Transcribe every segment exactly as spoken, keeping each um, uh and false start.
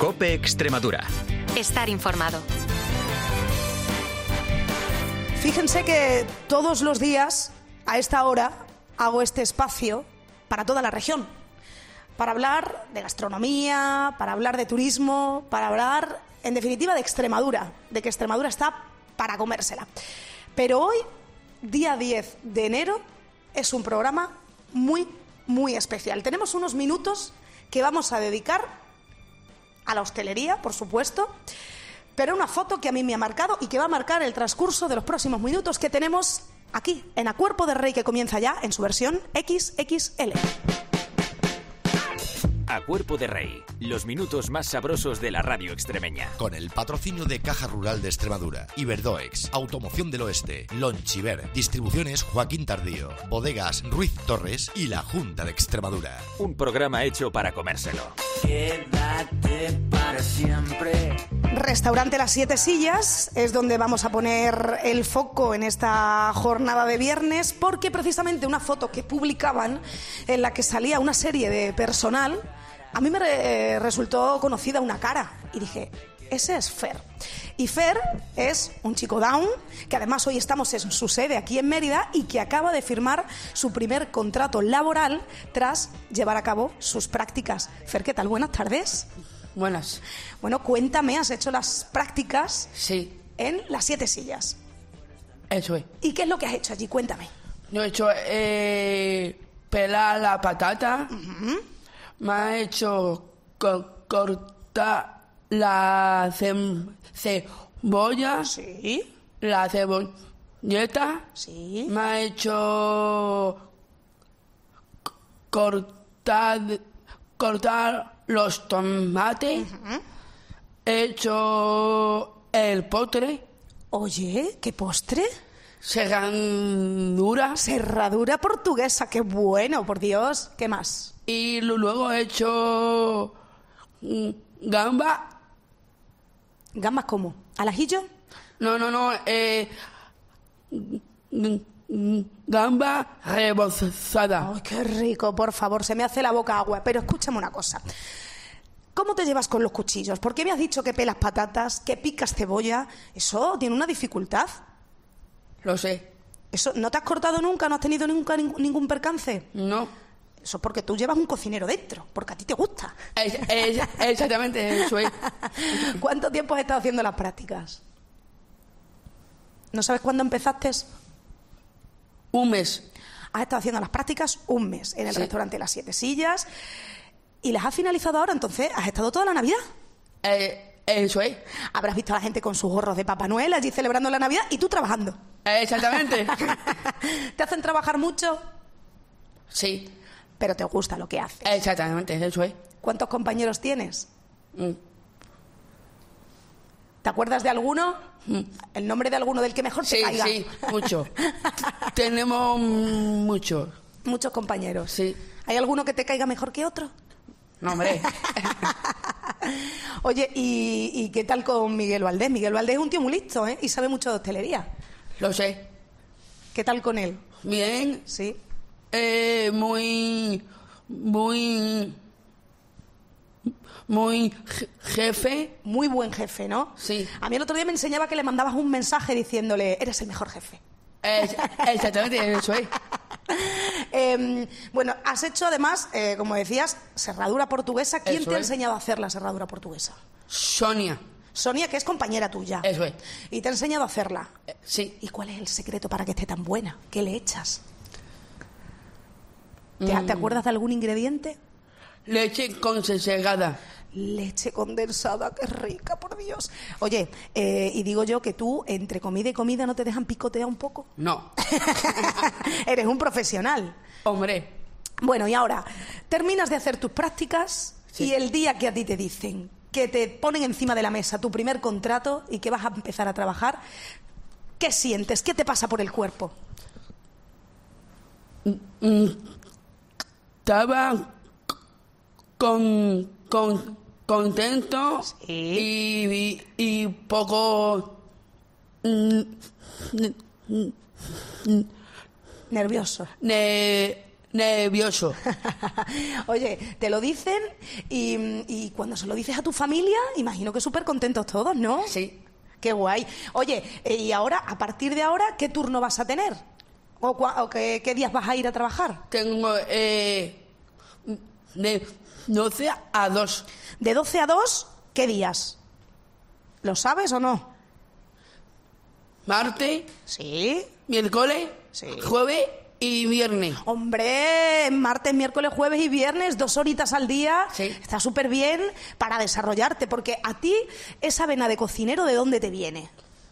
COPE Extremadura. Estar informado. Fíjense que todos los días, a esta hora, hago este espacio para toda la región. Para hablar de gastronomía, para hablar de turismo, para hablar, en definitiva, de Extremadura. De que Extremadura está para comérsela. Pero hoy, día diez de enero, es un programa muy, muy especial. Tenemos unos minutos que vamos a dedicar a la hostelería, por supuesto, pero una foto que a mí me ha marcado y que va a marcar el transcurso de los próximos minutos que tenemos aquí, en A Cuerpo de Rey, que comienza ya en su versión equis equis ele. A Cuerpo de Rey, los minutos más sabrosos de la radio extremeña. Con el patrocinio de Caja Rural de Extremadura, Iberdoex, Automoción del Oeste, Lonchiver, Distribuciones Joaquín Tardío, Bodegas Ruiz Torres y la Junta de Extremadura. Un programa hecho para comérselo. Quédate para siempre. Restaurante Las Siete Sillas es donde vamos a poner el foco en esta jornada de viernes, porque precisamente una foto que publicaban en la que salía una serie de personal, a mí me re- resultó conocida una cara y dije, ese es Fer. Y Fer es un chico down, que además hoy estamos en su sede aquí en Mérida y que acaba de firmar su primer contrato laboral tras llevar a cabo sus prácticas. Fer, ¿qué tal? Buenas tardes. Buenas. Bueno, cuéntame, has hecho las prácticas Sí, en Las Siete Sillas. eso es. ¿Y qué es lo que has hecho allí? Cuéntame. Yo he hecho eh, pelar la patata. Uh-huh. Me ha hecho co- cortar la cem- cebolla. Sí, La cebolleta. sí. Me ha hecho c- cortar, cortar los tomates. Uh-huh. He hecho el postre. Oye, ¿qué postre? Serrandura. Serradura portuguesa, qué bueno, por Dios. ¿Qué más? Y lu- luego he hecho mm, gamba. ¿Gambas cómo? ¿Al ajillo? No, no, no. Eh, mm, mm, gamba rebozada. ¡Ay, qué rico! Por favor, se me hace la boca agua. Pero escúchame una cosa. ¿Cómo te llevas con los cuchillos? ¿Por qué me has dicho que pelas patatas, que picas cebolla? Eso tiene una dificultad. Lo sé. Eso, ¿no te has cortado nunca? ¿No has tenido nunca ning- ningún percance? No. Eso es porque tú llevas un cocinero dentro, porque a ti te gusta. Es- es- exactamente eso es. ¿Cuánto tiempo has estado haciendo las prácticas? ¿No sabes cuándo empezaste? Un mes. Has estado haciendo las prácticas un mes en el Sí. restaurante Las Siete Sillas y las has finalizado ahora, entonces has estado toda la Navidad. Eh, eso es. Habrás visto a la gente con sus gorros de Papá Noel allí celebrando la Navidad y tú trabajando. Exactamente. Te hacen trabajar mucho, Sí. pero te gusta lo que haces. Exactamente, eso es. ¿Cuántos compañeros tienes? Mm. ¿Te acuerdas de alguno? ¿El nombre de alguno del que mejor te Sí, caiga? sí, mucho. Tenemos mm, mucho. Muchos compañeros. Sí. ¿Hay alguno que te caiga mejor que otro? No, hombre. Oye, ¿y, y qué tal con Miguel Valdés? Miguel Valdés es un tío muy listo, ¿eh? Y sabe mucho de hostelería. Lo sé. ¿Qué tal con él? Bien. Sí. Eh, muy, muy, muy je- jefe. Muy buen jefe, ¿no? Sí. A mí el otro día me enseñaba que le mandabas un mensaje diciéndole, eres el mejor jefe. Es- exactamente, eso es. Eh, bueno, has hecho además, eh, como decías, serradura portuguesa. ¿Quién Eso te ha es. enseñado a hacer la serradura portuguesa? Sonia. Sonia, que es compañera tuya. Eso es. Y te ha enseñado a hacerla. Eh, Sí. ¿Y cuál es el secreto para que esté tan buena? ¿Qué le echas? ¿Te, Mm. ¿te acuerdas de algún ingrediente? Leche consensegada. Leche condensada, qué rica, por Dios. Oye, eh, y digo yo que tú, entre comida y comida, ¿no te dejan picotear un poco? No. Eres un profesional. Hombre. Bueno, y ahora, terminas de hacer tus prácticas Sí. y el día que a ti te dicen que te ponen encima de la mesa tu primer contrato y que vas a empezar a trabajar, ¿qué sientes? ¿Qué te pasa por el cuerpo? Mm, Estaba con, con, contento Sí. y, y, y poco mm, Nervioso. ne- nervioso. Oye, te lo dicen y, y cuando se lo dices a tu familia, imagino que súper contentos todos, ¿no? Sí. Qué guay. Oye, eh, y ahora, a partir de ahora, ¿qué turno vas a tener? ¿O, cua- o qué, qué días vas a ir a trabajar? Tengo eh, de doce a dos. De doce a dos, ¿qué días? ¿Lo sabes o no? Martes, Sí. miércoles, Sí. jueves y viernes. Hombre, martes, miércoles, jueves y viernes, dos horitas al día. Sí. Está súper bien para desarrollarte, porque a ti, esa vena de cocinero, ¿de dónde te viene?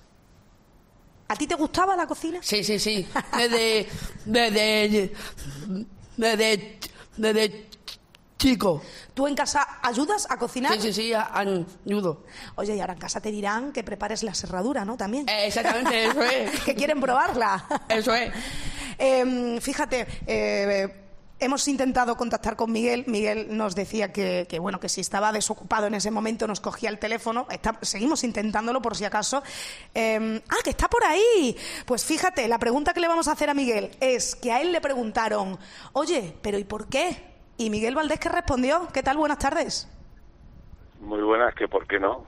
¿A ti te gustaba la cocina? Sí, sí, sí. Desde, desde, desde, desde chico. ¿Tú en casa ayudas a cocinar? Sí, sí, sí, a- ayudo. Oye, y ahora en casa te dirán que prepares la serradura, ¿no? También. Eh, Exactamente, eso es. Que quieren probarla. Eso es. Eh, fíjate, eh, hemos intentado contactar con Miguel. Miguel nos decía que, que, bueno, que si estaba desocupado en ese momento nos cogía el teléfono. Está- seguimos intentándolo por si acaso. Eh, ah, que está por ahí. Pues fíjate, la pregunta que le vamos a hacer a Miguel es que a él le preguntaron, oye, pero ¿y por qué? Y Miguel Valdés, ¿qué respondió? ¿Qué tal? Buenas tardes. Muy buenas, que por qué no.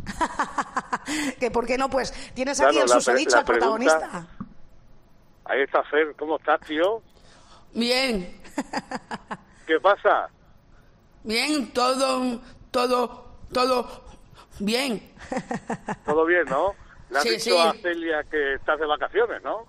Que por qué no, pues tienes aquí Claro, en la susodicho pre- la al protagonista. pregunta- Ahí está Fer, ¿cómo estás, tío? Bien, ¿Qué pasa? bien, todo, todo, todo bien. ¿Todo bien, no? Le has Sí, dicho sí. a Celia que estás de vacaciones, ¿no?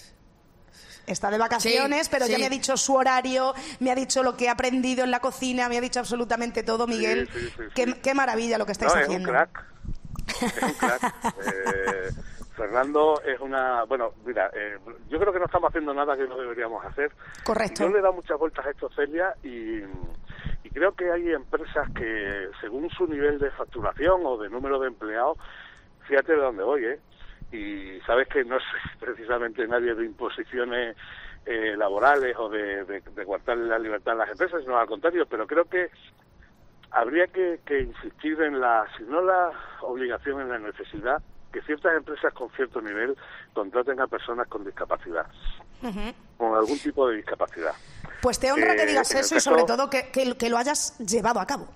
Está de vacaciones, Sí, pero ya sí. me ha dicho su horario, me ha dicho lo que ha aprendido en la cocina, me ha dicho absolutamente todo, Miguel. sí, sí, sí. Qué, qué maravilla lo que estáis No, es haciendo. un crack. Es un crack. Eh, Fernando es una... Bueno, mira, eh, yo creo que no estamos haciendo nada que no deberíamos hacer. Correcto. Yo le he dado muchas vueltas a esto, Celia, y, y creo que hay empresas que, según su nivel de facturación o de número de empleados, fíjate de dónde voy, ¿eh? Y sabes que no soy precisamente nadie de imposiciones eh, laborales o de, de, de coartarle la libertad a las empresas, sino al contrario, pero creo que habría que, que insistir en la, si no la obligación, en la necesidad que ciertas empresas con cierto nivel contraten a personas con discapacidad, con algún tipo de discapacidad. Pues te honra Eh, que digas en el eso y caso- sobre todo que, que, que lo hayas llevado a cabo.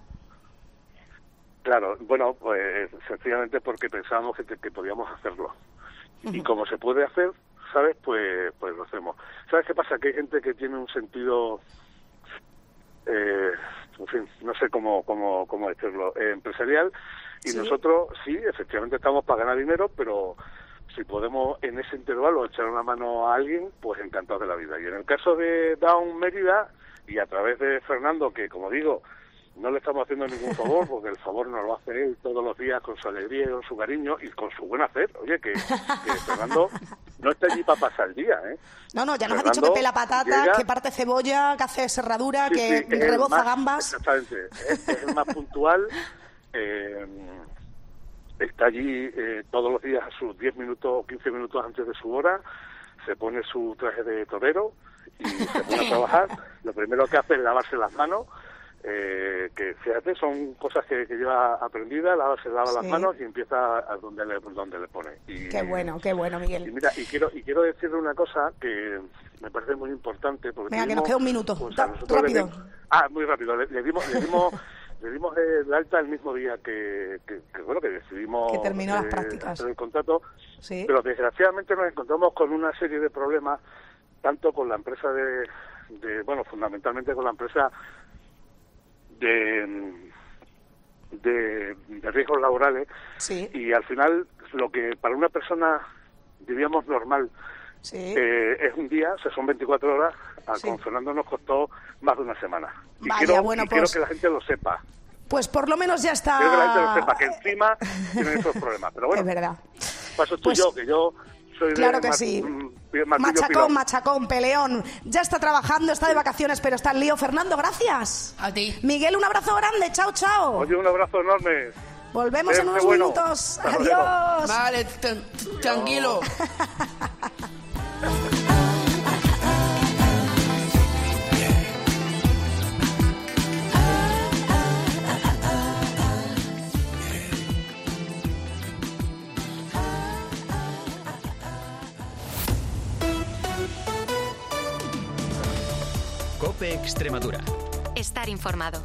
Claro, bueno, pues sencillamente porque pensábamos que, que podíamos hacerlo. Y como se puede hacer, ¿sabes? Pues pues lo hacemos. ¿Sabes qué pasa? Que hay gente que tiene un sentido, eh, en fin, no sé cómo cómo, cómo decirlo, eh, empresarial, y Sí. nosotros sí, efectivamente estamos para ganar dinero, pero si podemos en ese intervalo echar una mano a alguien, pues encantados de la vida. Y en el caso de Down Mérida, y a través de Fernando, que como digo, no le estamos haciendo ningún favor, porque el favor nos lo hace él todos los días con su alegría y con su cariño y con su buen hacer. Oye, que, que Fernando no está allí para pasar el día, ¿eh? No, no, ya nos ha Fernando dicho que pela patata, llega- que parte cebolla, que hace serradura, Sí, que sí, es el reboza más- gambas. Exactamente, es, es el más puntual. eh, está allí eh, todos los días a sus diez minutos o quince minutos antes de su hora, se pone su traje de torero y se pone a trabajar. Lo primero que hace es lavarse las manos, eh, que fíjate, son cosas que, que lleva aprendidas, lava, se lava las Sí. manos y empieza a donde le, donde le pone. Y, Qué bueno, qué bueno, y Miguel. mira, y quiero y quiero decirle una cosa que me parece muy importante, porque Venga, que tuvimos, nos queda un minuto. pues, Da- a nosotros le rápido. dimos- ah, muy rápido. Le, le dimos le dimos le dimos el alta el mismo día que, que, que, bueno, que decidimos Que terminó las eh, prácticas. hacer el contrato, Sí. pero desgraciadamente nos encontramos con una serie de problemas, tanto con la empresa de, de bueno, fundamentalmente con la empresa de de, de riesgos laborales, Sí, y al final lo que para una persona diríamos normal sí. eh, es un día, o sea, son veinticuatro horas, a Sí. con Fernando nos costó más de una semana. Y Vaya, quiero, bueno, y quiero pues- que la gente lo sepa. Pues por lo menos ya está. Quiero que la gente lo sepa, que encima tienen esos problemas. Pero bueno, Es verdad. paso tú Pues- yo, que yo soy Claro de que mar- sí. mm, martillo Machacón, pilón. machacón, peleón. Ya está trabajando, está de vacaciones, pero está en lío. Fernando, gracias. A ti. Miguel, un abrazo grande. Chao, chao. Oye, un abrazo enorme. Volvemos en qué unos bueno. minutos. Hasta luego. Adiós. Vale, tran- tranquilo. Extremadura. Estar informado.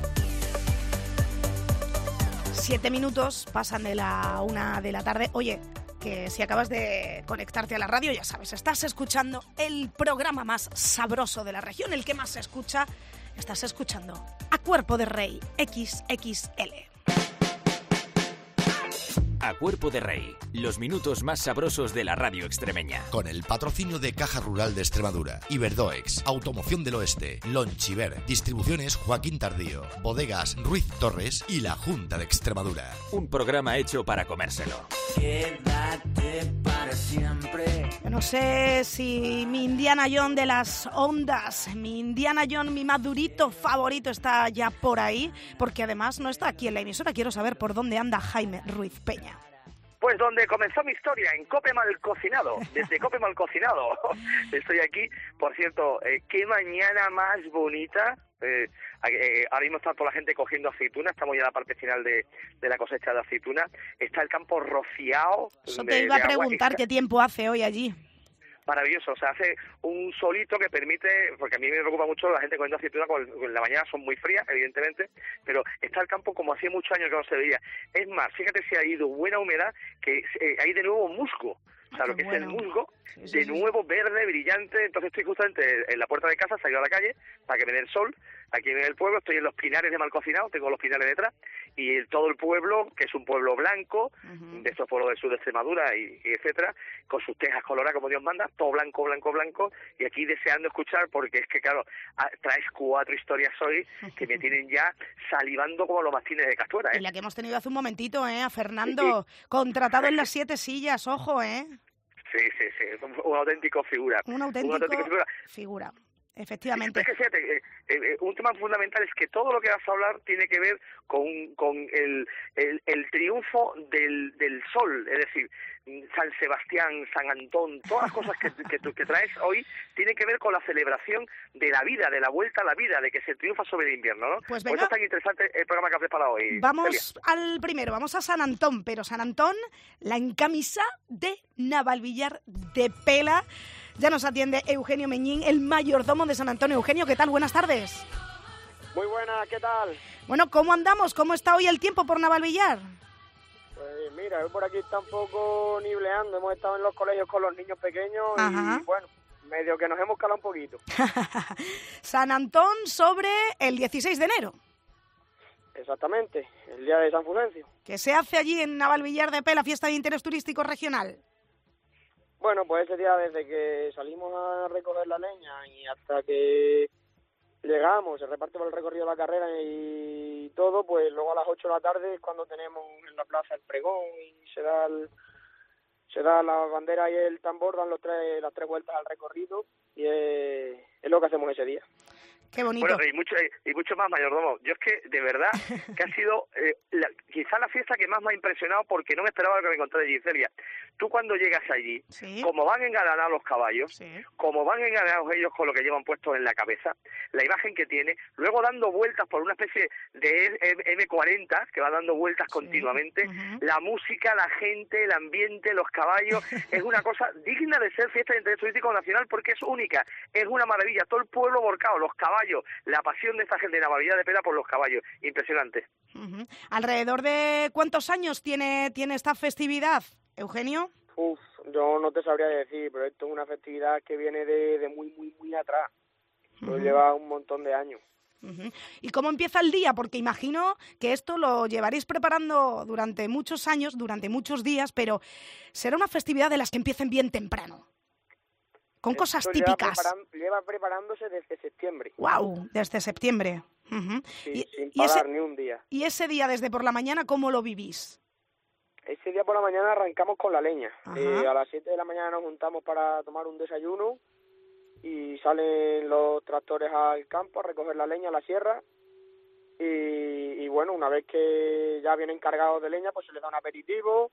Siete minutos pasan de la una de la tarde. Oye, que si acabas de conectarte a la radio, ya sabes, estás escuchando el programa más sabroso de la región, el que más se escucha. Estás escuchando A Cuerpo de Rey equis equis ele. A Cuerpo de Rey, los minutos más sabrosos de la radio extremeña. Con el patrocinio de Caja Rural de Extremadura, Iberdoex, Automoción del Oeste, Lonchiver, Distribuciones Joaquín Tardío, Bodegas Ruiz Torres y la Junta de Extremadura. Un programa hecho para comérselo. Quédate para siempre. Yo no sé si mi Indiana Jones de las ondas, mi Indiana Jones, mi madurito favorito está ya por ahí, porque además no está aquí en la emisora. Quiero saber por dónde anda Jaime Ruiz Peña. Pues donde comenzó mi historia, en Cope Mal Cocinado, desde Cope Mal Cocinado. Estoy aquí, por cierto, eh, qué mañana más bonita. Eh, eh, ahora mismo está toda la gente cogiendo aceitunas, estamos ya en la parte final de, de la cosecha de aceituna. Está el campo rociado. Eso de, te iba a preguntar agua. qué tiempo hace hoy allí. Maravilloso, o sea, hace un solito que permite, porque a mí me preocupa mucho la gente comiendo aceituna, con, con la mañana son muy frías, evidentemente, pero está el campo como hacía muchos años que no se veía. Es más, fíjate si ha ido buena humedad, que eh, hay de nuevo musgo. O sea, Ah, lo que bueno. es el musgo, Sí, sí, de sí, nuevo verde, brillante. Entonces estoy justamente en la puerta de casa, salgo a la calle para que me dé el sol. Aquí en el pueblo, estoy en los Pinares de Malcocinado, tengo los Pinares detrás, y el, todo el pueblo, que es un pueblo blanco, Uh-huh. de estos pueblos del sur de Extremadura, y, y etcétera, con sus tejas coloradas como Dios manda, todo blanco, blanco, blanco, y aquí deseando escuchar, porque es que, claro, a- traes cuatro historias hoy que me tienen ya salivando como los mastines de Castuera, Y ¿eh? la que hemos tenido hace un momentito, ¿eh? A Fernando, contratado en las siete sillas, ojo, ¿eh? Sí, sí, sí, es un, un auténtico figura. Un auténtico auténtico figura. figura, efectivamente. Es que fíjate, eh, eh, un tema fundamental es que todo lo que vas a hablar tiene que ver con, con el, el, el triunfo del, del sol, es decir, San Sebastián, San Antón, todas las cosas que, que, tú- que traes hoy tienen que ver con la celebración de la vida, de la vuelta a la vida, de que se triunfa sobre el invierno, ¿no? Pues Por venga. eso es tan interesante el programa que has preparado hoy, Celia. Vamos al primero, vamos a San Antón, pero San Antón, la encamisa de Navalvillar de Pela. Ya nos atiende Eugenio Meñín, el mayordomo de San Antón. Eugenio, ¿qué tal? Buenas tardes. Muy buena, ¿qué tal? Bueno, ¿cómo andamos? ¿Cómo está hoy el tiempo por Navalvillar? Pues mira, hoy por aquí está un poco nibleando, hemos estado en los colegios con los niños pequeños Ajá. y bueno, medio que nos hemos calado un poquito. San Antón sobre el dieciséis de enero. Exactamente, el día de San Fulgencio. ¿Qué se hace allí en Navalvillar de Pela, fiesta de interés turístico regional? Bueno, pues ese día desde que salimos a recoger la leña y hasta que llegamos, se reparte por el recorrido de la carrera y todo, pues luego a las ocho de la tarde es cuando tenemos en la plaza el pregón y se da el, se da la bandera y el tambor, dan los tres, las tres vueltas al recorrido y es, es lo que hacemos ese día. Qué bonito. Bueno, y mucho, y mucho más, mayordomo. Yo es que, de verdad, que ha sido eh, la, quizá la fiesta que más me ha impresionado porque no me esperaba lo que me encontré allí, Celia. Tú cuando llegas allí, Sí. como van engalanados los caballos, Sí. como van engalanados ellos con lo que llevan puesto en la cabeza, la imagen que tiene, luego dando vueltas por una especie de eme cuarenta que va dando vueltas continuamente, Ujú. la música, la gente, el ambiente, los caballos, es una cosa digna de ser fiesta de interés turístico nacional porque es única, es una maravilla, todo el pueblo volcado, los caballos, la pasión de esta gente de Navalvillar de Pela por los caballos, impresionante. Ujú. ¿Alrededor de cuántos años tiene, tiene esta festividad, Eugenio? Uf, yo no te sabría decir, pero esto es una festividad que viene de, de muy, muy, muy atrás. Lo Ujú. lleva un montón de años. Ujú. ¿Y cómo empieza el día? Porque imagino que esto lo llevaréis preparando durante muchos años, durante muchos días, pero será una festividad de las que empiecen bien temprano, con cosas Esto lleva típicas. preparan- lleva preparándose desde septiembre. ¡Wow! Desde septiembre. Ujú. Sí, y, sin y ese, parar ni un día. y ese día, desde por la mañana, ¿cómo lo vivís? Ese día por la mañana arrancamos con la leña. Ajá. Eh, a las siete de la mañana nos juntamos para tomar un desayuno y salen los tractores al campo a recoger la leña a la sierra. Y, y bueno, una vez que ya vienen cargados de leña, pues se les da un aperitivo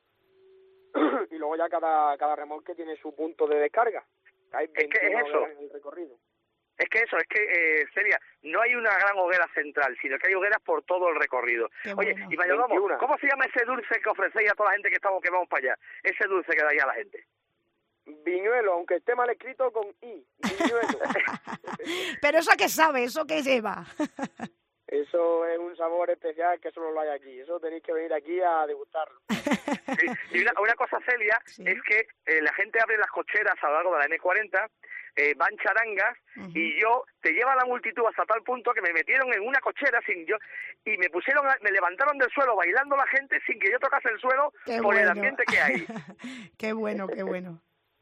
y luego ya cada, cada remolque tiene su punto de descarga. Hay Es que es veintiuna eso. hogueras en el recorrido. Es que eso, es que, eh, Celia, no hay una gran hoguera central, sino que hay hogueras por todo el recorrido. Qué Oye, bueno. y mayordomo, veintiuna. ¿cómo se llama ese dulce que ofrecéis a toda la gente que estamos que vamos para allá? Ese dulce que dais a la gente. Viñuelo, aunque esté mal escrito con I, viñuelo. Pero ¿eso a qué sabe? ¿Eso qué lleva? Eso es un sabor especial que solo lo hay aquí. Eso tenéis que venir aquí a degustarlo. Sí, y una, una cosa, Celia, sí. es que eh, la gente abre las cocheras a lo largo de la ene cuarenta, eh, van charangas, uh-huh. y yo te lleva la multitud hasta tal punto que me metieron en una cochera sin yo y me pusieron, me levantaron del suelo bailando la gente sin que yo tocase el suelo qué por bueno. el ambiente que hay. Qué bueno, qué bueno.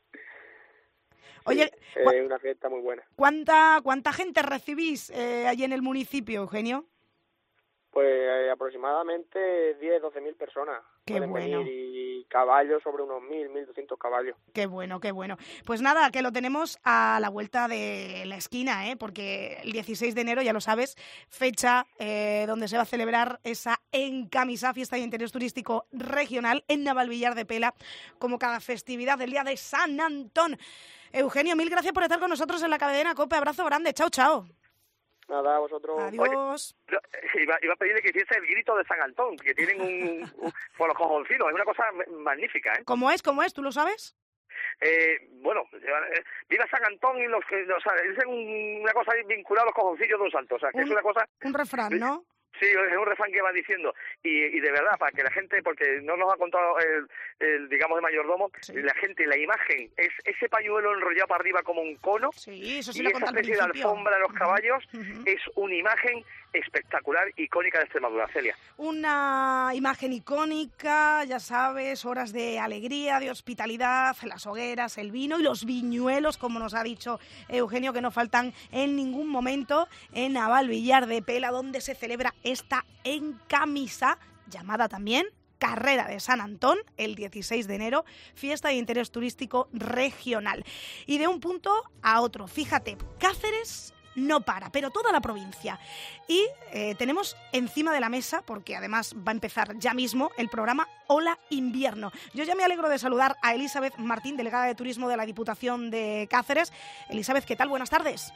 Oye, sí, es una fiesta muy buena. ¿Cuánta cuánta gente recibís eh, allí en el municipio, Eugenio? Pues eh, aproximadamente diez, doce mil personas. Qué Pueden bueno. venir y caballos sobre unos mil, mil doscientos caballos. Qué bueno, qué bueno. Pues nada, que lo tenemos a la vuelta de la esquina, ¿eh? Porque el dieciséis de enero, ya lo sabes, fecha eh, donde se va a celebrar esa Encamisa, fiesta de interés turístico regional en Navalvillar de Pela, como cada festividad del día de San Antón. Eugenio, mil gracias por estar con nosotros en la cadena COPE. Abrazo grande. Chao, chao. Nada, a vosotros. Adiós. Oye, iba, iba a pedirle que hiciese el grito de San Antón, que tienen un, un por los cojoncitos, es una cosa magnífica, ¿eh? ¿Cómo es? ¿Cómo es? ¿Tú lo sabes? Eh, bueno, eh, viva San Antón y los que, o sea, dicen un, una cosa vinculada a los cojoncillos de un santo, o sea, que un, es una cosa... Un refrán, ¿no? Sí, es un refrán que va diciendo, y, y de verdad, para que la gente, porque no nos ha contado el, el digamos, el mayordomo, sí. la gente, la imagen, es ese pañuelo enrollado para arriba como un cono, sí, eso sí y lo esa especie de alfombra de los caballos, uh-huh. es una imagen espectacular, icónica de Extremadura, Celia. Una imagen icónica, ya sabes, horas de alegría, de hospitalidad, las hogueras, el vino y los viñuelos, como nos ha dicho Eugenio, que no faltan en ningún momento en Navalvillar de Pela, donde se celebra esta Encamisa, llamada también Carrera de San Antón, el dieciséis de enero, fiesta de interés turístico regional. Y de un punto a otro, fíjate, Cáceres no para, pero toda la provincia. Y eh, tenemos encima de la mesa, porque además va a empezar ya mismo, el programa Hola Invierno. Yo ya me alegro de saludar a Elizabeth Martín, delegada de Turismo de la Diputación de Cáceres. Elizabeth, ¿qué tal? Buenas tardes.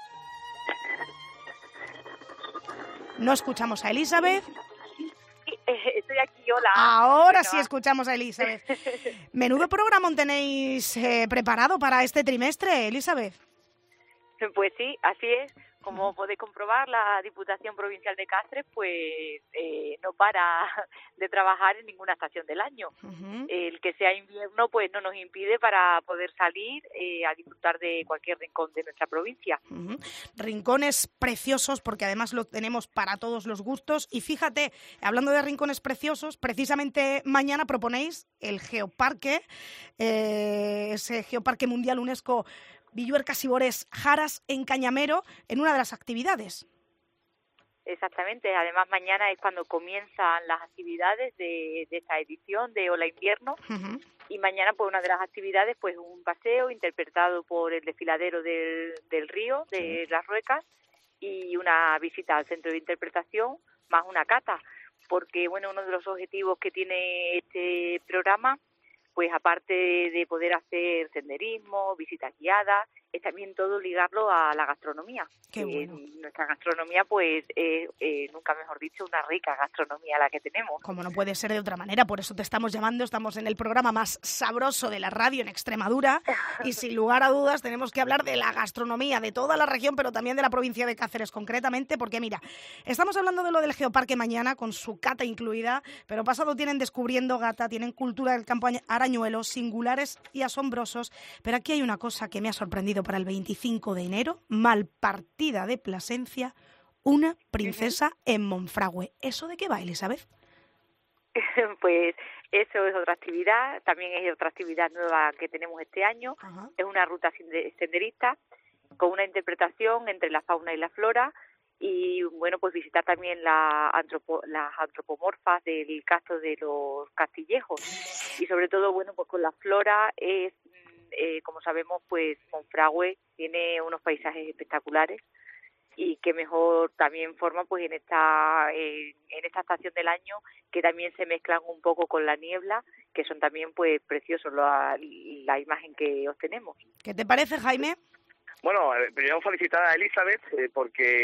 No escuchamos a Elizabeth. Estoy aquí, hola. Ahora sí escuchamos a Elizabeth. Menudo programa tenéis eh, preparado para este trimestre, Elizabeth. Pues sí, así es. Como podéis comprobar, la Diputación Provincial de Cáceres pues eh, no para de trabajar en ninguna estación del año. Uh-huh. El que sea invierno pues no nos impide para poder salir eh, a disfrutar de cualquier rincón de nuestra provincia. Uh-huh. Rincones preciosos, porque además lo tenemos para todos los gustos. Y fíjate, hablando de rincones preciosos, precisamente mañana proponéis el Geoparque, eh, ese Geoparque Mundial UNESCO Villuercas y Bores Jaras en Cañamero, en una de las actividades. Exactamente, además mañana es cuando comienzan las actividades de, de esta edición de Hola Invierno, uh-huh. y mañana pues una de las actividades pues un paseo interpretado por el desfiladero del, del río de sí. Las Ruecas y una visita al centro de interpretación más una cata, porque bueno, uno de los objetivos que tiene este programa pues aparte de poder hacer senderismo, visitas guiadas, es también todo ligarlo a la gastronomía. Qué bueno. Eh, nuestra gastronomía, pues, es, eh, eh, nunca mejor dicho, una rica gastronomía la que tenemos. Como no puede ser de otra manera, por eso te estamos llamando, estamos en el programa más sabroso de la radio en Extremadura, y sin lugar a dudas tenemos que hablar de la gastronomía de toda la región, pero también de la provincia de Cáceres concretamente, porque mira, estamos hablando de lo del Geoparque mañana, con su cata incluida, pero pasado tienen Descubriendo Gata, tienen Cultura del Campo Arañuelo, singulares y asombrosos, pero aquí hay una cosa que me ha sorprendido para el veinticinco de enero, Malpartida de Plasencia, una princesa en Monfragüe. ¿Eso de qué va, Elizabeth? Pues eso es otra actividad, también es otra actividad nueva que tenemos este año. Uh-huh. Es una ruta senderista con una interpretación entre la fauna y la flora, y bueno, pues visitar también la antropo, las antropomorfas del castro de los Castillejos, y sobre todo, bueno, pues con la flora es, eh, como sabemos, pues Monfragüe tiene unos paisajes espectaculares, y qué mejor también forma pues en esta eh, en esta estación del año, que también se mezclan un poco con la niebla, que son también pues preciosos la, la imagen que obtenemos. ¿Qué te parece, Jaime? Bueno, primero felicitar a Elizabeth eh, porque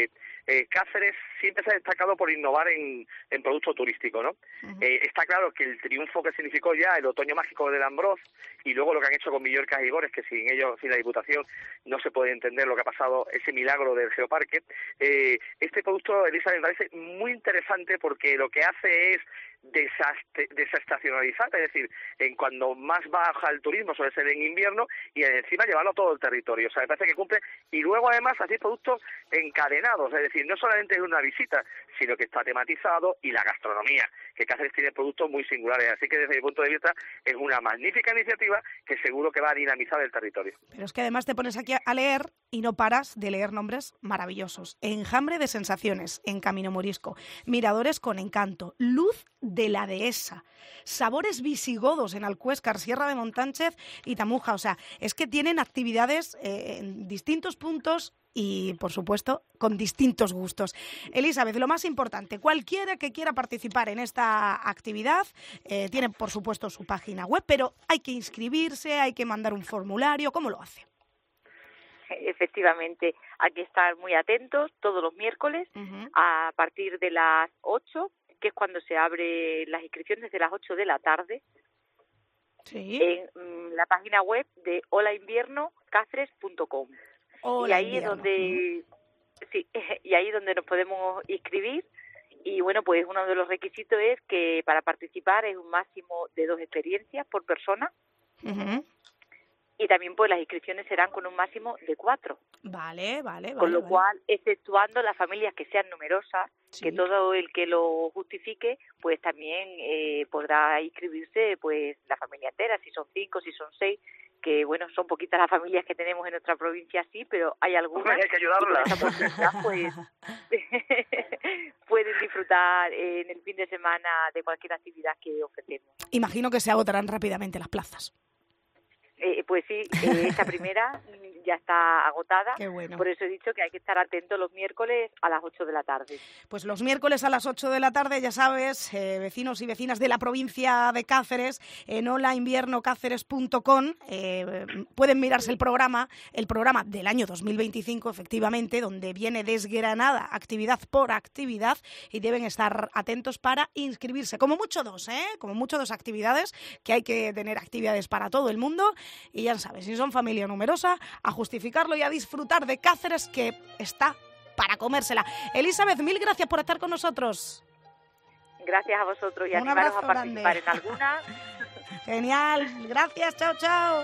eh, Cáceres siempre se ha destacado por innovar en, en producto turístico, ¿no? Uh-huh. Eh, está claro que el triunfo que significó ya el otoño mágico del Ambroz y luego lo que han hecho con Millorcas y Gores, que sin ellos, sin la Diputación, no se puede entender lo que ha pasado, ese milagro del Geoparque. Eh, este producto, Elisa, me parece muy interesante porque lo que hace es desaste, desestacionalizar, es decir, en cuando más baja el turismo suele ser en invierno y encima llevarlo a todo el territorio. O sea, me parece que cumple. Y luego además hacer productos encadenados, es decir, no solamente es una visita, sino que está tematizado, y la gastronomía, que Cáceres tiene productos muy singulares. Así que desde mi punto de vista es una magnífica iniciativa que seguro que va a dinamizar el territorio. Pero es que además te pones aquí a leer y no paras de leer nombres maravillosos. Enjambre de sensaciones en Camino Morisco, Miradores con Encanto, Luz de la Dehesa, Sabores visigodos en Alcuéscar, Sierra de Montánchez y Tamuja. O sea, es que tienen actividades eh, en distintos puntos y, por supuesto, con distintos gustos. Elizabeth, lo más importante, cualquiera que quiera participar en esta actividad eh, tiene, por supuesto, su página web, pero hay que inscribirse, hay que mandar un formulario. ¿Cómo lo hace? Efectivamente, hay que estar muy atentos todos los miércoles uh-huh. a partir de las ocho, que es cuando se abre las inscripciones, desde las ocho de la tarde, sí. en mm, la página web de hola invierno cáceres punto com. Hola, y ahí invierno. es donde uh-huh. sí, y ahí es donde nos podemos inscribir. Y bueno, pues uno de los requisitos es que para participar es un máximo de dos experiencias por persona. Uh-huh. Y también pues las inscripciones serán con un máximo de cuatro. Vale, vale, vale. Con lo vale. cual, exceptuando las familias que sean numerosas, sí. que todo el que lo justifique, pues también eh, podrá inscribirse pues la familia entera, si son cinco, si son seis, que bueno, son poquitas las familias que tenemos en nuestra provincia, sí, pero hay algunas. Hay que ayudarlas. Y con esa oportunidad, pues pueden disfrutar en el fin de semana de cualquier actividad que ofrecemos. Imagino que se agotarán rápidamente las plazas. Eh, pues sí, eh, esta primera ya está agotada. Qué bueno. Por eso he dicho que hay que estar atentos los miércoles a las ocho de la tarde. Pues los miércoles a las ocho de la tarde, ya sabes, eh, vecinos y vecinas de la provincia de Cáceres, en hola invierno cáceres punto com, eh, pueden mirarse el programa, el programa del año dos mil veinticinco, efectivamente, donde viene desgranada actividad por actividad y deben estar atentos para inscribirse. Como mucho dos, ¿eh? Como mucho dos actividades, que hay que tener actividades para todo el mundo. Y ya sabes, si son familia numerosa, a justificarlo y a disfrutar de Cáceres, que está para comérsela. Elizabeth, mil gracias por estar con nosotros. Gracias a vosotros y Un animaros abrazo a participar grande. en alguna. Genial, gracias, chao, chao.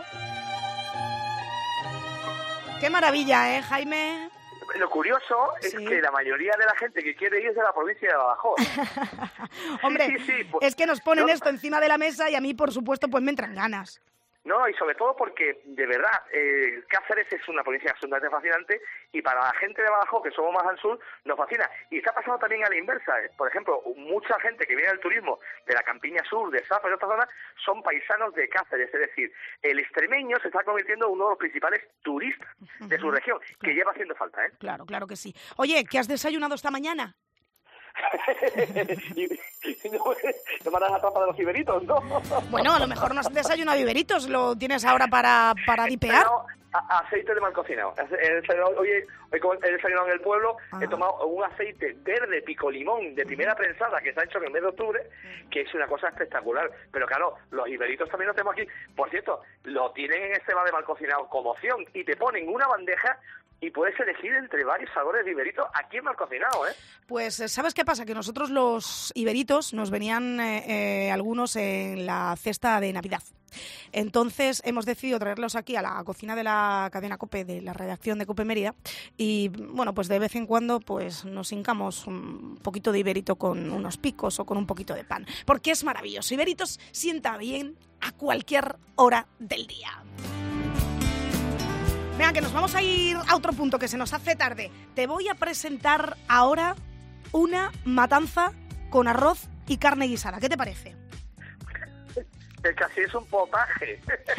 Qué maravilla, ¿eh, Jaime? Lo curioso es sí. que la mayoría de la gente que quiere ir es de la provincia de Badajoz. Hombre, sí, sí, sí, pues, es que nos ponen yo... esto encima de la mesa y a mí, por supuesto, pues me entran ganas. No, y sobre todo porque, de verdad, eh, Cáceres es una provincia absolutamente fascinante y para la gente de Badajoz, que somos más al sur, nos fascina. Y está pasando también a la inversa. Por ejemplo, mucha gente que viene del turismo de la Campiña Sur, de Zafra y de otras zonas, son paisanos de Cáceres. Es decir, el extremeño se está convirtiendo en uno de los principales turistas de su región, claro. que lleva haciendo falta, ¿eh? Claro, claro que sí. Oye, ¿qué has desayunado esta mañana? y, y no, no me harás la trampa de los iberitos, ¿no? Bueno, a lo mejor no has desayunado iberitos, lo tienes ahora para, para dipear. No, a, aceite de mal cocinado. Hoy he desayunado en el pueblo, Ajá. he tomado un aceite verde pico limón de primera prensada que está hecho en el mes de octubre, que es una cosa espectacular. Pero claro, los iberitos también los tenemos aquí. Por cierto, lo tienen en este bar de mal cocinado como opción y te ponen una bandeja y puedes elegir entre varios sabores de iberitos aquí en mal cocinado, ¿eh? Pues, ¿sabes qué pasa? Que nosotros los iberitos nos venían eh, eh, algunos en la cesta de Navidad. Entonces hemos decidido traerlos aquí a la cocina de la cadena COPE, de la redacción de COPE Mérida, y bueno, pues de vez en cuando pues nos hincamos un poquito de iberito con unos picos o con un poquito de pan, porque es maravilloso. Iberitos sienta bien a cualquier hora del día. Venga, que nos vamos a ir a otro punto, que se nos hace tarde. Te voy a presentar ahora una matanza con arroz y carne guisada. ¿Qué te parece? Que casi es un potaje.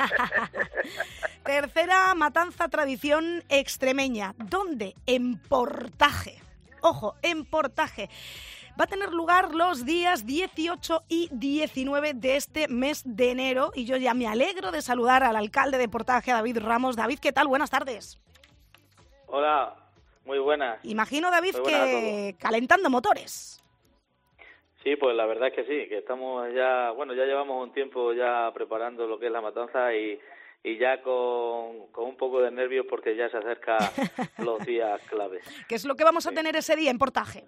Tercera matanza tradición extremeña. ¿Dónde? En Portaje. Ojo, en Portaje. Va a tener lugar los días dieciocho y diecinueve de este mes de enero y yo ya me alegro de saludar al alcalde de Portaje, a David Ramos. David, ¿qué tal? Buenas tardes. Hola, Muy buenas. Imagino, David, Muy buenas que calentando motores. Sí, pues la verdad es que sí, que estamos ya, bueno, ya llevamos un tiempo ya preparando lo que es la matanza y, y ya con, con un poco de nervios porque ya se acercan los días claves. ¿Qué es lo que vamos a Sí. tener ese día en Portaje?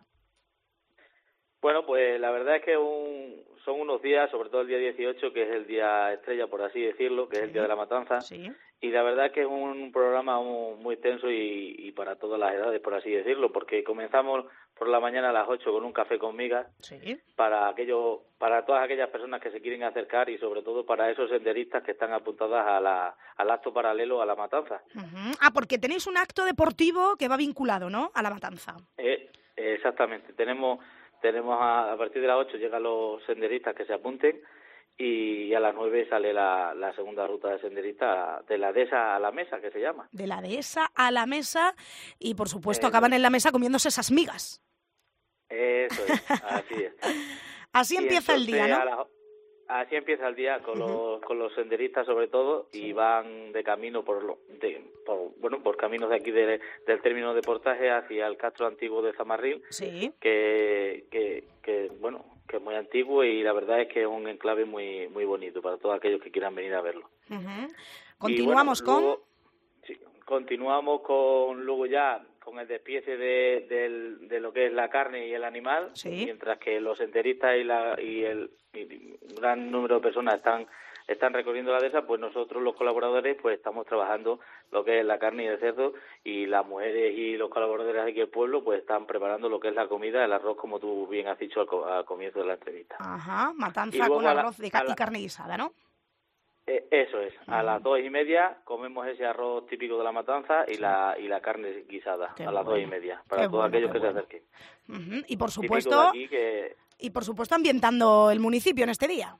Bueno, pues la verdad es que un, son unos días, sobre todo el día dieciocho, que es el día estrella, por así decirlo, que es el día de la matanza. Sí. Y la verdad es que es un programa muy, muy tenso y, y para todas las edades, por así decirlo, porque comenzamos por la mañana a las ocho con un café con migas Sí. para aquello, para todas aquellas personas que se quieren acercar y sobre todo para esos senderistas que están apuntadas a la, al acto paralelo a la matanza. Uh-huh. Ah, porque tenéis un acto deportivo que va vinculado, ¿no?, a la matanza. Eh, exactamente, tenemos tenemos a, a partir de las ocho llegan los senderistas que se apunten y a las nueve sale la, la segunda ruta de senderistas de la dehesa a la mesa, que se llama. De la dehesa a la mesa y, por supuesto, Eh, acaban en la mesa comiéndose esas migas. Eso es, así es. Así Y empieza el día, entonces ¿no? a las- Así empieza el día con Ujú. los con los senderistas sobre todo y van de camino por, lo, de, por bueno por caminos de aquí de, del término de Portaje hacia el castro antiguo de Zamarril, Sí. que, que que bueno que es muy antiguo y la verdad es que es un enclave muy muy bonito para todos aquellos que quieran venir a verlo. Ujú. Y Continuamos bueno, con... luego, sí, continuamos con luego ya con el despiece de, del- de lo que es la carne y el animal, Sí. mientras que los senderistas y, la, y el y un gran número de personas están están recorriendo la dehesa, pues nosotros los colaboradores pues estamos trabajando lo que es la carne y el cerdo y las mujeres y los colaboradores de aquí del pueblo pues están preparando lo que es la comida, el arroz, como tú bien has dicho al, co- al comienzo de la entrevista. Ajá, Y matanza luego con a la- arroz de a ca- la- y carne guisada, ¿no? Eh, eso es, a las dos y media comemos ese arroz típico de la matanza y la y la carne guisada Qué a las dos bueno, y media, para qué todos bueno, aquellos qué que se bueno. acerquen. Ujú. Y, por Típico de supuesto, aquí que y por supuesto ambientando el municipio en este día.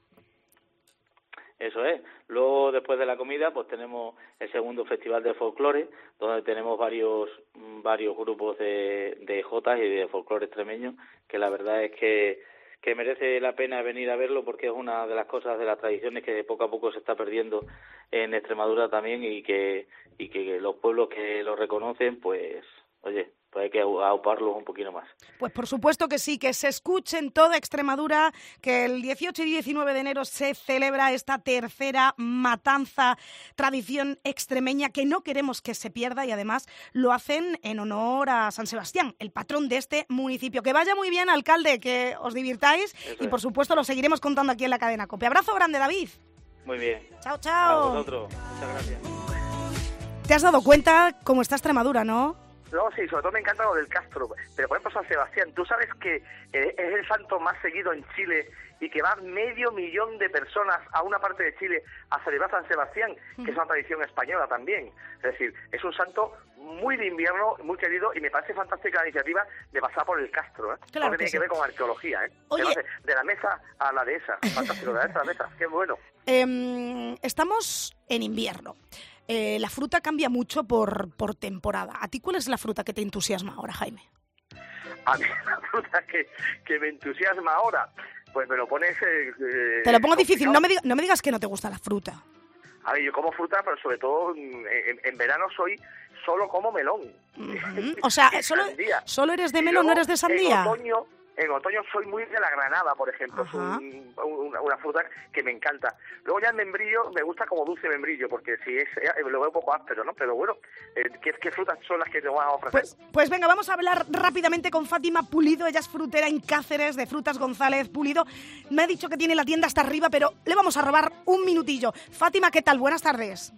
eso es. Luego, después de la comida, pues tenemos el segundo festival de folclore, donde tenemos varios mm, varios grupos de, de jotas y de folclore extremeño, que la verdad es que, que merece la pena venir a verlo porque es una de las cosas de las tradiciones que poco a poco se está perdiendo en Extremadura también y que y que los pueblos que lo reconocen, pues, oye, pues hay que au- auparlos un poquito más. Pues por supuesto que sí, que se escuche en toda Extremadura que el dieciocho y diecinueve de enero se celebra esta tercera matanza, tradición extremeña que no queremos que se pierda y además lo hacen en honor a San Sebastián, el patrón de este municipio. Que vaya muy bien, alcalde, que os divirtáis Eso y es. por supuesto lo seguiremos contando aquí en la cadena COPE. Abrazo grande, David. Muy bien. Chao, A chao. vosotros. Muchas gracias. ¿Te has dado cuenta cómo está Extremadura, no? No, sí, sobre todo me encanta lo del Castro. Pero, por ejemplo, San Sebastián, tú sabes que eh, es el santo más seguido en Chile y que va medio millón de personas a una parte de Chile a celebrar San Sebastián, que es una tradición española también. Es decir, es un santo muy de invierno, muy querido, y me parece fantástica la iniciativa de pasar por el Castro, ¿eh? Claro Todo que que tiene sí. que ver con arqueología, ¿eh? Oye. Que lo hace de la mesa a la dehesa. Fantástico, de la dehesa a la mesa. Qué bueno. Em, estamos en invierno. Eh, la fruta cambia mucho por, por temporada. ¿A ti cuál es la fruta que te entusiasma ahora, Jaime? A mí la fruta que, que me entusiasma ahora, pues me lo pones... Eh, eh, Te lo pongo difícil. complicado. No me, diga- no me digas que no te gusta la fruta. A ver, yo como fruta, pero sobre todo mm, en, en verano soy solo como melón. Ujú. O sea, Y solo, sandía. solo eres de Y melón, no luego, eres de sandía. En otoño, en otoño soy muy de la granada, por ejemplo. Es Ajá. un- una, una fruta que me encanta. Luego ya el membrillo me gusta como dulce membrillo, porque si es eh, lo veo un poco áspero, ¿no? Pero bueno, eh, ¿qué, qué frutas son las que te van a ofrecer? Pues, pues venga, vamos a hablar rápidamente con Fátima Pulido. Ella es frutera en Cáceres, de Frutas González Pulido. Me ha dicho que tiene la tienda hasta arriba, pero le vamos a robar un minutillo. Fátima, ¿qué tal? Buenas tardes.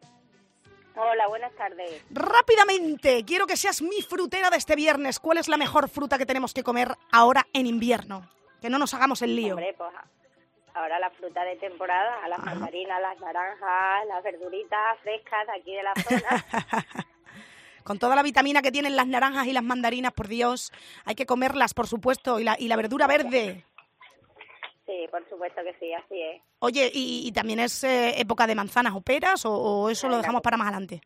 Hola, buenas tardes. Rápidamente, quiero que seas mi frutera de este viernes. ¿Cuál es la mejor fruta que tenemos que comer ahora en invierno? Que no nos hagamos el lío. Hombre, pues ahora la fruta de temporada, las mandarinas, las naranjas, las verduritas frescas de aquí de la zona. Con toda la vitamina que tienen las naranjas y las mandarinas, por Dios, hay que comerlas, por supuesto, y la, y la verdura verde. Sí, por supuesto que sí, así es. Oye, ¿y, y también es eh, época de manzanas o peras o, o eso lo dejamos para más adelante?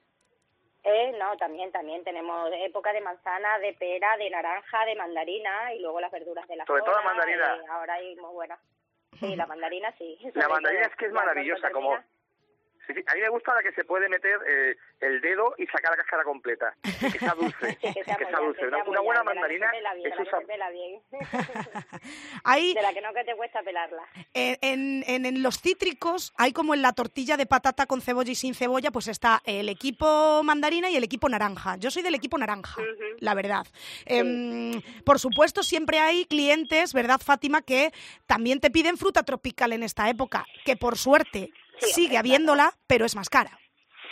Eh, no, también, también tenemos época de manzana, de pera, de naranja, de mandarina y luego las verduras de la Sobre todo la zona, mandarina. eh, ahora hay muy buenas. Sí, la mandarina sí. La sobre mandarina todo. es que es Ya cuando maravillosa, como... termina- Sí, sí. A mí me gusta la que se puede meter eh, el dedo y sacar la cáscara completa. Y que sea dulce. Sí, que sea, que sea dulce. Que sea una, una buena de la mandarina que se pela bien, es de la un que sab- se pela bien. Hay, De la que no que te cuesta pelarla. en, en, en los cítricos hay como en la tortilla de patata con cebolla y sin cebolla, pues está el equipo mandarina y el equipo naranja. Yo soy del equipo naranja, uh-huh. la verdad. Sí. Eh, por supuesto, siempre hay clientes, ¿verdad, Fátima?, que también te piden fruta tropical en esta época, que por suerte sí, sigue habiéndola, pero es más cara.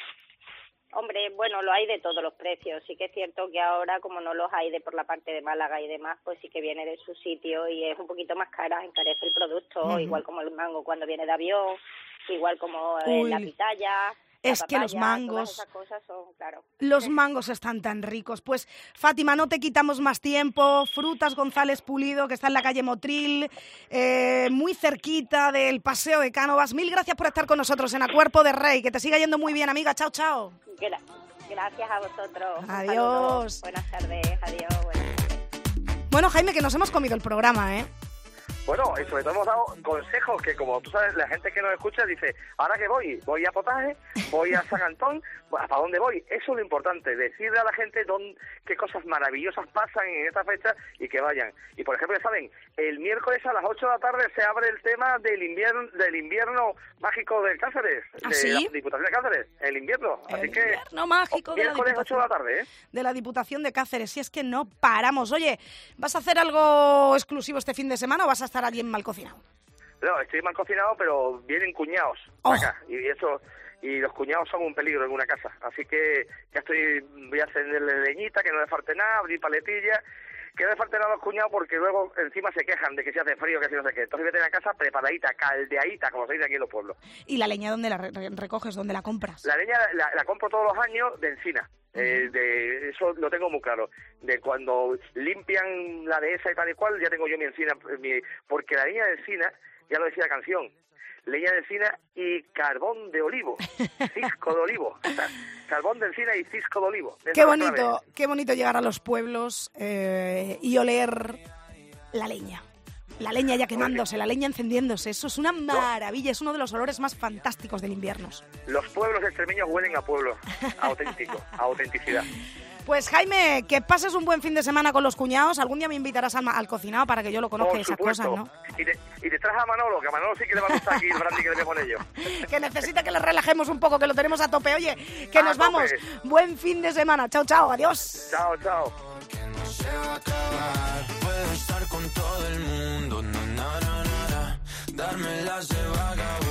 Hombre, bueno, lo hay de todos los precios. Sí que es cierto que ahora, como no los hay de por la parte de Málaga y demás, pues sí que viene de su sitio y es un poquito más cara, encarece el producto, uh-huh. igual como el mango cuando viene de avión, igual como eh, la pitaya. Es papaya, que los mangos, todas esas cosas son, claro. Los mangos están tan ricos. Pues, Fátima, no te quitamos más tiempo. Frutas González Pulido, que está en la calle Motril, eh, muy cerquita del Paseo de Cánovas. Mil gracias por estar con nosotros en A Cuerpo de Rey. Que te siga yendo muy bien, amiga. Chao, chao. Gra- gracias a vosotros. Adiós. Buenas tardes. Adiós. Buenas tardes. Bueno, Jaime, que nos hemos comido el programa, ¿eh? Bueno, y sobre todo hemos dado consejos que, como tú sabes, la gente que nos escucha dice, ¿ahora qué voy? ¿Voy a Potaje? ¿Voy a San Antón? ¿Para dónde voy? Eso es lo importante, decirle a la gente dónde, qué cosas maravillosas pasan en esta fecha y que vayan. Y, por ejemplo, ya saben, el miércoles a las ocho de la tarde se abre el tema del invierno del invierno mágico del Cáceres, ¿Ah, de sí? la Diputación de Cáceres, el invierno. El Así que, invierno mágico de la miércoles Diputación ocho de la tarde, ¿eh? De la Diputación de Cáceres. Si es que no paramos. Oye, ¿vas a hacer algo exclusivo este fin de semana o vas a estar alguien mal cocinado? No, estoy mal cocinado, pero vienen cuñados oh. acá. Y eso, y los cuñados son un peligro en una casa. Así que ya estoy, voy a encenderle leñita, que no le falte nada, abrir paletilla, que no le falte nada a los cuñados porque luego encima se quejan de que se hace frío, que si no sé qué. Entonces voy a tener la casa preparadita, caldeadita, como se dice aquí en los pueblos. ¿Y la leña dónde la re- recoges? ¿Dónde la compras? La leña la, la compro todos los años de encina. Eh, de eso lo tengo muy claro, de cuando limpian la dehesa y tal y cual, ya tengo yo mi encina, mi, porque la leña de encina, ya lo decía la canción, leña de encina y carbón de olivo, cisco de olivo, carbón de encina y cisco de olivo. Qué bonito, qué bonito llegar a los pueblos eh, y oler la leña. La leña ya quemándose, la leña encendiéndose, eso es una maravilla, es uno de los olores más fantásticos del invierno. Los pueblos extremeños huelen a pueblo, auténtico, a autenticidad. Pues Jaime, que pases un buen fin de semana con los cuñados, algún día me invitarás al, al cocinado para que yo lo conozca y esas cosas, ¿no? Y te, y te traes a Manolo, que a Manolo sí que le va a gustar aquí el brandy que le voy a poner yo. Que necesita que le relajemos un poco, que lo tenemos a tope. Oye, que a nos tope. Vamos, buen fin de semana, chao, chao, adiós. Chao, chao. Se va a acabar, puedo estar con todo el mundo, na, na, na, na, na, darme las de vagabundo.